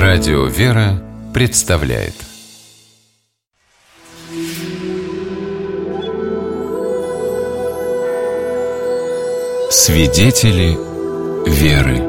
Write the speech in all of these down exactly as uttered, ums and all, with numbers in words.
Радио «Вера» представляет Свидетели веры.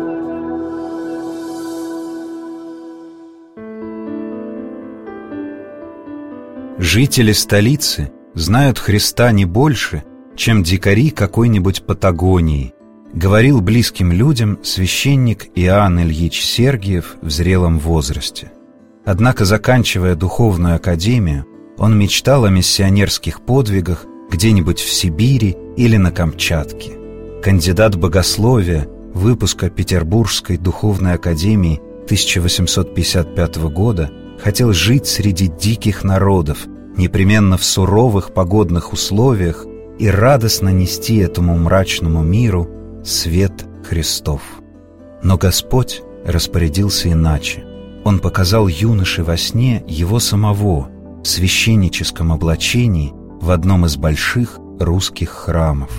Жители столицы знают Христа не больше, чем дикари какой-нибудь Патагонии, говорил близким людям священник Иоанн Ильич Сергиев в зрелом возрасте. Однако, заканчивая духовную академию, он мечтал о миссионерских подвигах где-нибудь в Сибири или на Камчатке. Кандидат богословия выпуска Петербургской духовной академии тысяча восемьсот пятьдесят пятого года хотел жить среди диких народов, непременно в суровых погодных условиях, и радостно нести этому мрачному миру свет Христов. Но Господь распорядился иначе. Он показал юноше во сне его самого в священническом облачении в одном из больших русских храмов.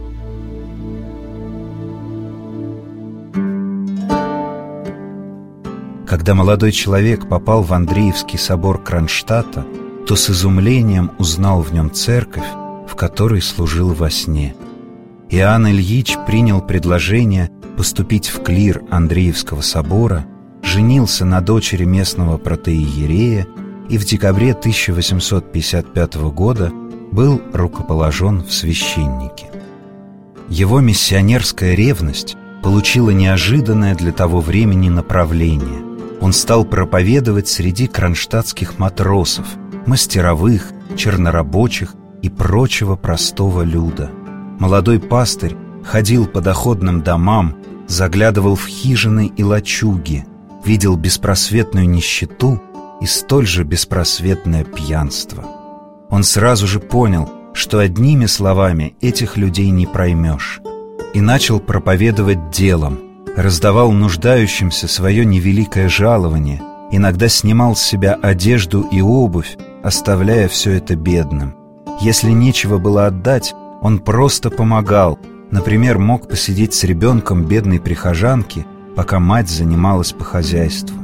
Когда молодой человек попал в Андреевский собор Кронштадта, то с изумлением узнал в нем церковь, в которой служил во сне. Иоанн Ильич принял предложение поступить в клир Андреевского собора, женился на дочери местного протоиерея и в декабре тысяча восемьсот пятьдесят пятого года был рукоположен в священники. Его миссионерская ревность получила неожиданное для того времени направление. Он стал проповедовать среди кронштадтских матросов, мастеровых, чернорабочих и прочего простого люда. Молодой пастырь ходил по доходным домам, заглядывал в хижины и лачуги, видел беспросветную нищету и столь же беспросветное пьянство. Он сразу же понял, что одними словами этих людей не проймешь, и начал проповедовать делом, раздавал нуждающимся свое невеликое жалование, иногда снимал с себя одежду и обувь, оставляя все это бедным. Если нечего было отдать, он просто помогал, например, мог посидеть с ребенком бедной прихожанки, пока мать занималась по хозяйству.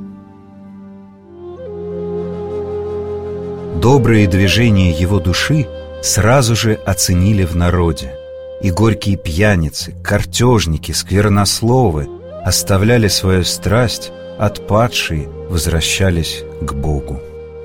Добрые движения его души сразу же оценили в народе, и горькие пьяницы, картежники, сквернословы оставляли свою страсть, отпадшие возвращались к Богу.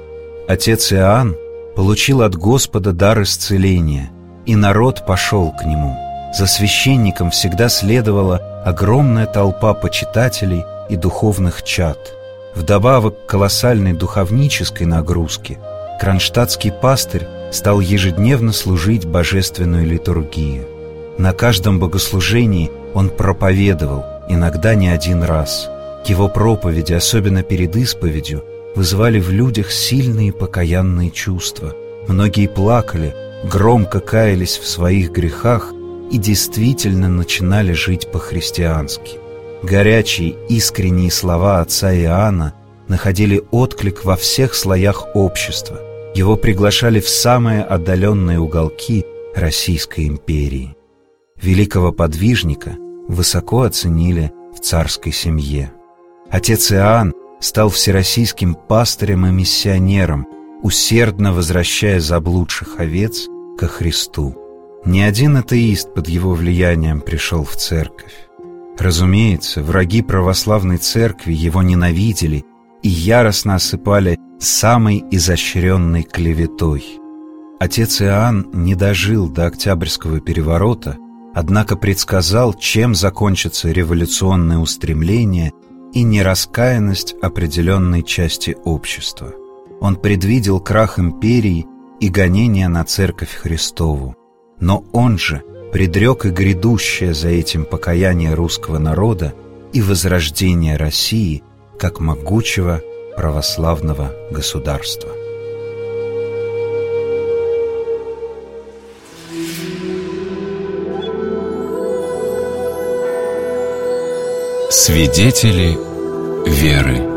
Отец Иоанн получил от Господа дар исцеления, и народ пошел к нему. За священником всегда следовала огромная толпа почитателей и духовных чад. Вдобавок к колоссальной духовнической нагрузке, кронштадтский пастырь стал ежедневно служить божественную литургию. На каждом богослужении он проповедовал, иногда не один раз. Его проповеди, особенно перед исповедью, вызывали в людях сильные покаянные чувства. Многие плакали, громко каялись в своих грехах и действительно начинали жить по-христиански. Горячие, искренние слова отца Иоанна находили отклик во всех слоях общества. Его приглашали в самые отдаленные уголки Российской империи. Великого подвижника высоко оценили в царской семье. Отец Иоанн стал всероссийским пастырем и миссионером, усердно возвращая заблудших овец ко Христу. Ни один атеист под его влиянием пришел в церковь. Разумеется, враги православной церкви его ненавидели и яростно осыпали самой изощренной клеветой. Отец Иоанн не дожил до Октябрьского переворота, однако предсказал, чем закончатся революционные устремления и нераскаянность определенной части общества. Он предвидел крах империи и гонения на Церковь Христову. Но он же предрек и грядущее за этим покаяние русского народа и возрождение России как могучего православного государства. Свидетели веры.